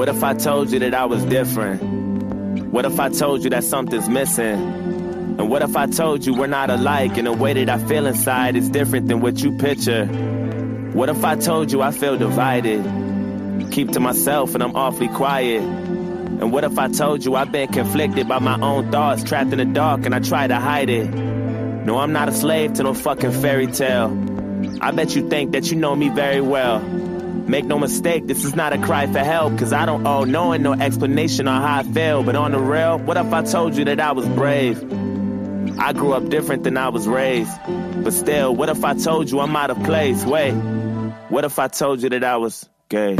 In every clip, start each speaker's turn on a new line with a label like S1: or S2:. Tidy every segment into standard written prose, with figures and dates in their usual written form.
S1: What if I told you that I was different? What if I told you that something's missing? And what if I told you we're not alike and the way that I feel inside is different than what you picture? What if I told you I feel divided, keep to myself and I'm awfully quiet? And what if I told you I've been conflicted by my own thoughts, trapped in the dark and I try to hide it? No, I'm not a slave to no fucking fairy tale. I bet you think that you know me very well. Make no mistake, this is not a cry for help, cause I don't owe no one no explanation on how I feel. But on the real, what if I told you that I was brave? I grew up different than I was raised. But still, what if I told you I'm out of place? Wait, what if I told you that I was gay?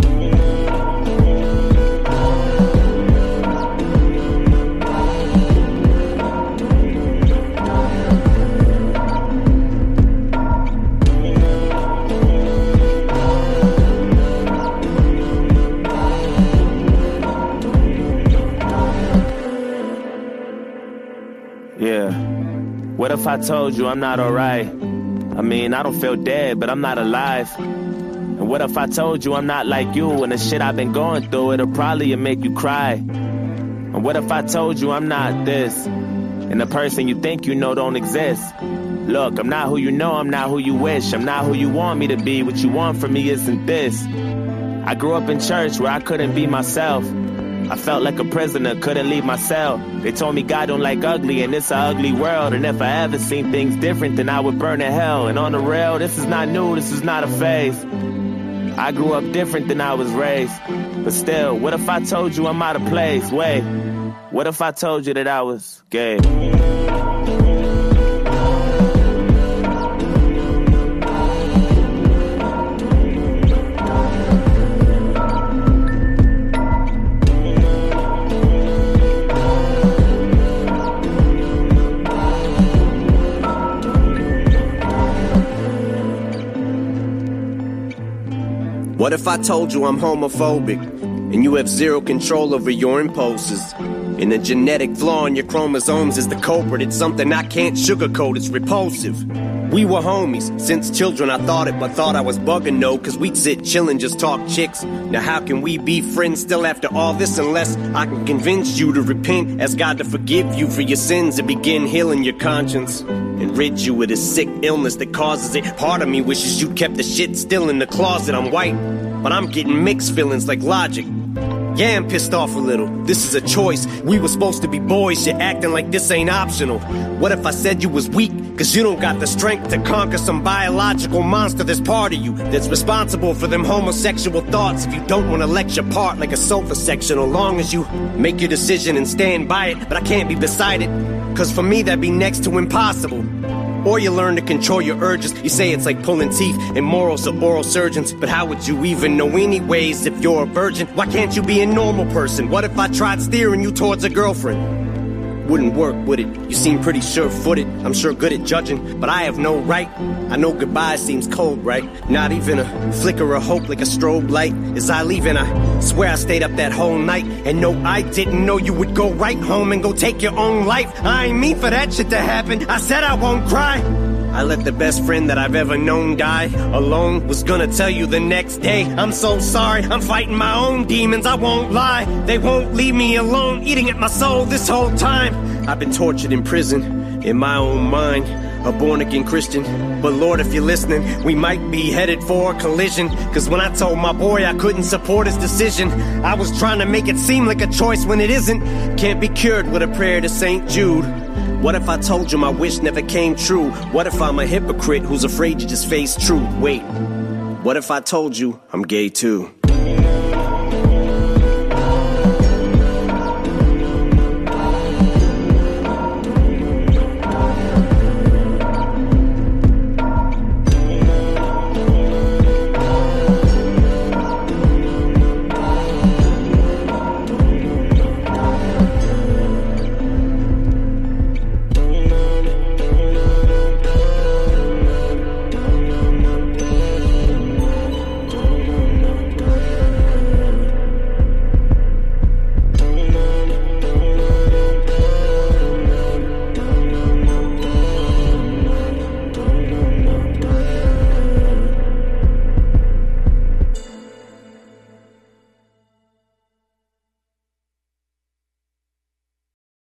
S1: Yeah. What if I told you I'm not alright? I mean, I don't feel dead, but I'm not alive. And what if I told you I'm not like you and the shit I've been going through, it'll probably make you cry? And what if I told you I'm not this, and the person you think you know don't exist? Look, I'm not who you know, I'm not who you wish, I'm not who you want me to be. What you want from me isn't this. I grew up in church where I couldn't be myself. I felt like a prisoner, couldn't leave my cell. They told me God don't like ugly and it's an ugly world. And if I ever seen things different, then I would burn in hell. And on the rail, this is not new, this is not a phase. I grew up different than I was raised. But still, what if I told you I'm out of place? Wait, what if I told you that I was gay?
S2: What if I told you I'm homophobic, and you have zero control over your impulses? And a genetic flaw in your chromosomes is the culprit. It's something I can't sugarcoat, it's repulsive. We were homies, since children I thought it, but thought I was bugging no, cause we'd sit chillin' just talk chicks. Now how can we be friends still after all this, unless I can convince you to repent, ask God to forgive you for your sins and begin healing your conscience, and rid you of this sick illness that causes it. Part of me wishes you kept the shit still in the closet. I'm white, but I'm getting mixed feelings like Logic. Yeah, I'm pissed off a little. This is a choice. We were supposed to be boys, you're acting like this ain't optional. What if I said you was weak, cause you don't got the strength to conquer some biological monster that's part of you, that's responsible for them homosexual thoughts? If you don't wanna let your part like a sofa section, as long as you make your decision and stand by it. But I can't be beside it, cause for me that'd be next to impossible. Or you learn to control your urges. You say it's like pulling teeth and morals of oral surgeons, but how would you even know anyways if you're a virgin? Why can't you be a normal person? What if I tried steering you towards a girlfriend? Wouldn't work, would it? You seem pretty sure-footed, I'm sure good at judging, but I have no right. I know goodbye seems cold, right? Not even a flicker of hope like a strobe light. As I leave, and I swear I stayed up that whole night. And no, I didn't know you would go right home and go take your own life. I ain't mean for that shit to happen, I said I won't cry. I let the best friend that I've ever known die alone. Was gonna tell you the next day, I'm so sorry, I'm fighting my own demons, I won't lie. They won't leave me alone, eating at my soul this whole time. I've been tortured in prison, in my own mind, a born-again Christian. But Lord, if you're listening, we might be headed for a collision. Cause when I told my boy I couldn't support his decision, I was trying to make it seem like a choice when it isn't. Can't be cured with a prayer to St. Jude. What if I told you my wish never came true? What if I'm a hypocrite who's afraid to just face truth? Wait, what if I told you I'm gay too?